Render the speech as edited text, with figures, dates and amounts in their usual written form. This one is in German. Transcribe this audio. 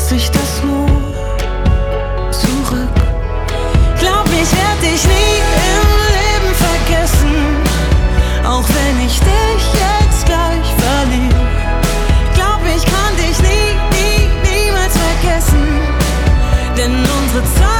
sich das nur zurück. Glaub, ich werd dich nie im Leben vergessen, auch wenn ich dich jetzt gleich verliere. Glaub, ich kann dich niemals vergessen, denn unsere Zeit